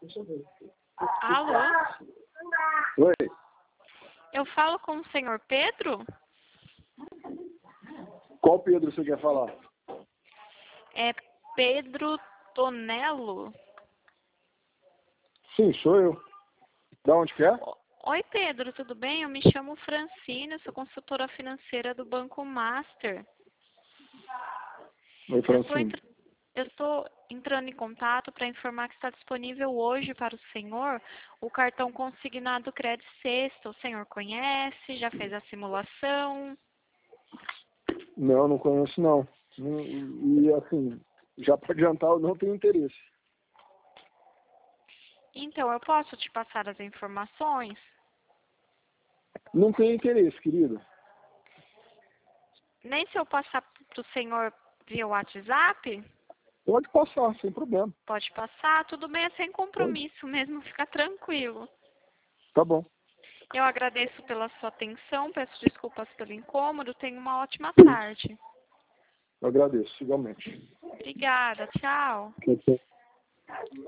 Alô? Oi. Eu falo com o senhor Pedro? Qual Pedro você quer falar? É Pedro Tonello? Sim, sou eu. Da onde que é? Oi, Pedro, tudo bem? Eu me chamo Francine, sou consultora financeira do Banco Master. Oi, Francine. Eu estou entrando em contato para informar que está disponível hoje para o senhor o cartão consignado Crédito Sexta. O senhor conhece? Já fez a simulação? Não conheço não. E assim, já para adiantar, eu não tenho interesse. Então, eu posso te passar as informações? Não tenho interesse, querida. Nem se eu passar para o senhor via WhatsApp? Pode passar, sem problema. Pode passar, tudo bem, é sem compromisso mesmo, fica tranquilo. Tá bom. Eu agradeço pela sua atenção, peço desculpas pelo incômodo, tenha uma ótima tarde. Eu agradeço, igualmente. Obrigada, tchau. Tchau, tchau.